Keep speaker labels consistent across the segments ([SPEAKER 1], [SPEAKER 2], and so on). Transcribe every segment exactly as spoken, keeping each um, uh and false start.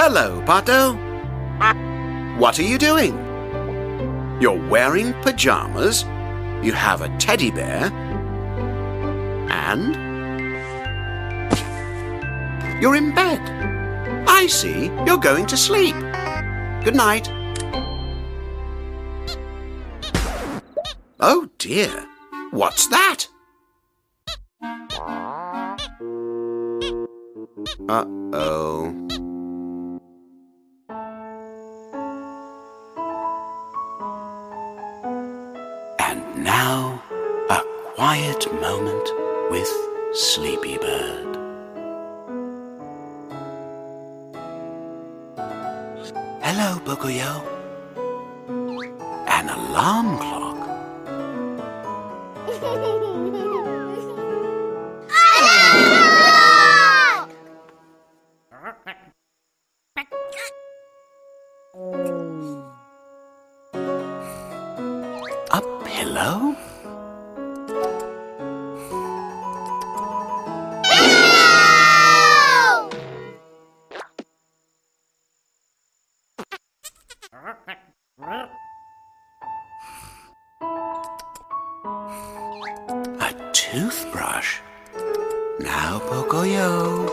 [SPEAKER 1] Hello, Pato. What are you doing? You're wearing pajamas, you have a teddy bear, and you're in bed. I see, you're going to sleep. Good night. Oh dear, what's that? Uh-oh. And now, a quiet moment with Sleepy Bird. Hello, Pocoyo. An alarm clock. A pillow? A toothbrush. Now, Pocoyo.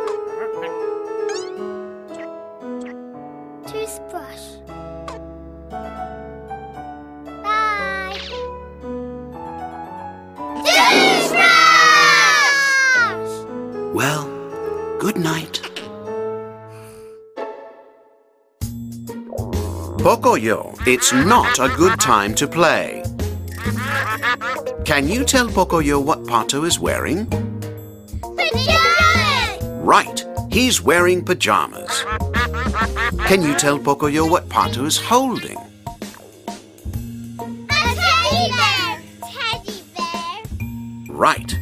[SPEAKER 2] Toothbrush. Bye. Toothbrush!
[SPEAKER 1] Well, good night. Pocoyo, it's not a good time to play. Can you tell Pocoyo what Pato is wearing?
[SPEAKER 2] Pajamas!
[SPEAKER 1] Right, he's wearing pajamas. Can you tell Pocoyo what Pato is holding?
[SPEAKER 2] A teddy bear! Teddy bear!
[SPEAKER 1] Right.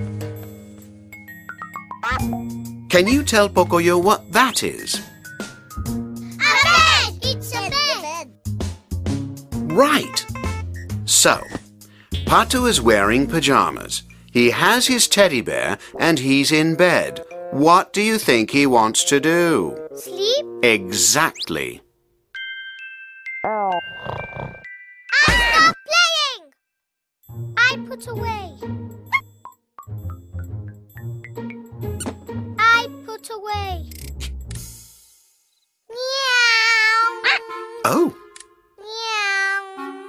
[SPEAKER 1] Can you tell Pocoyo what that is?
[SPEAKER 2] A bed! It's a bed!
[SPEAKER 1] Right. So, Pato is wearing pajamas. He has his teddy bear and he's in bed. What do you think he wants to do?
[SPEAKER 2] Sleep?
[SPEAKER 1] Exactly.
[SPEAKER 2] I stop playing! I put away. I put away. Meow!
[SPEAKER 1] Oh,
[SPEAKER 2] Meow!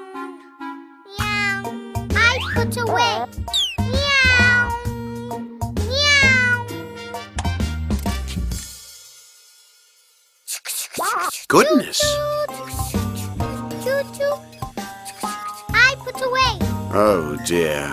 [SPEAKER 2] Meow! I put away. Meow! Meow!
[SPEAKER 1] goodness.
[SPEAKER 2] Toot toot. I put away.
[SPEAKER 1] Oh, dear.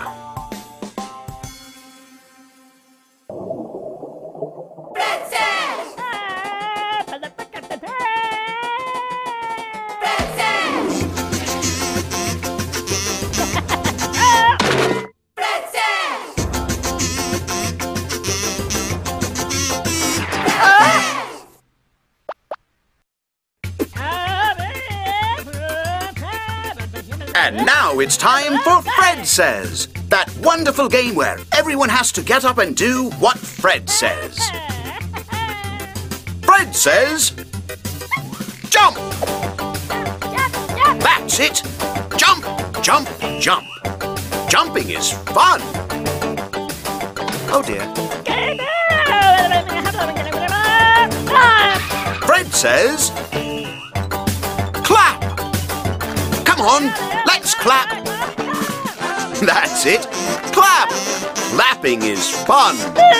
[SPEAKER 1] And now it's time for Fred Says, that wonderful game where everyone has to get up and do what Fred says. Fred says, jump! That's it! Jump, jump, jump. Jumping is fun. Oh dear. Fred says, clap! Come on, let's clap. That's it. Clap. Clapping is fun.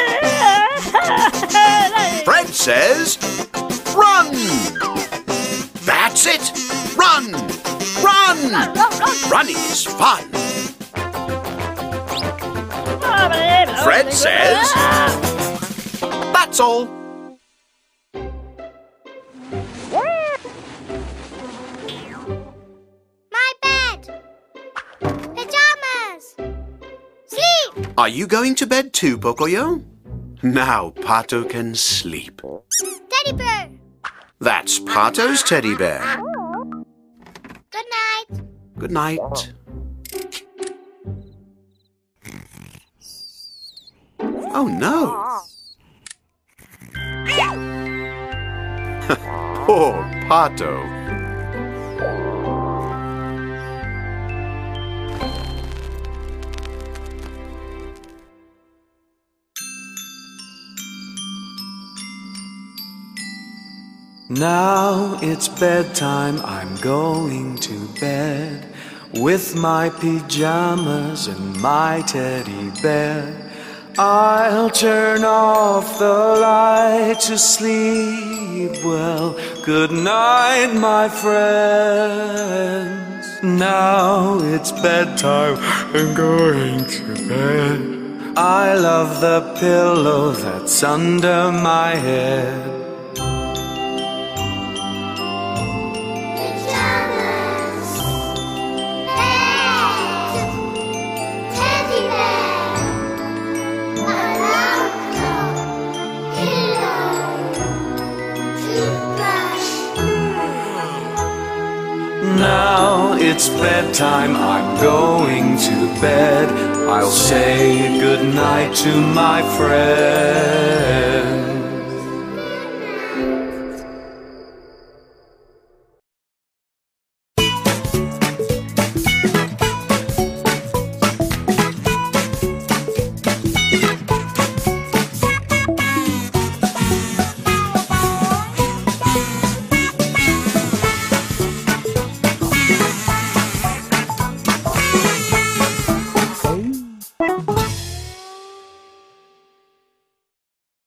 [SPEAKER 1] Fred says, run. That's it. Run. Run. Running is fun. Fred says, that's all. Are you going to bed too, Pocoyo? Now Pato can sleep.
[SPEAKER 2] Teddy bear.
[SPEAKER 1] That's Pato's teddy bear.
[SPEAKER 2] Good night.
[SPEAKER 1] Good night. Oh, no. Poor Pato.
[SPEAKER 3] Now it's bedtime, I'm going to bed with my pajamas and my teddy bear. I'll turn off the light to sleep well. Good night, my friends. Now it's bedtime, I'm going to bed. I love the pillow that's under my head. Now it's bedtime, I'm going to bed. I'll say good night to my friends.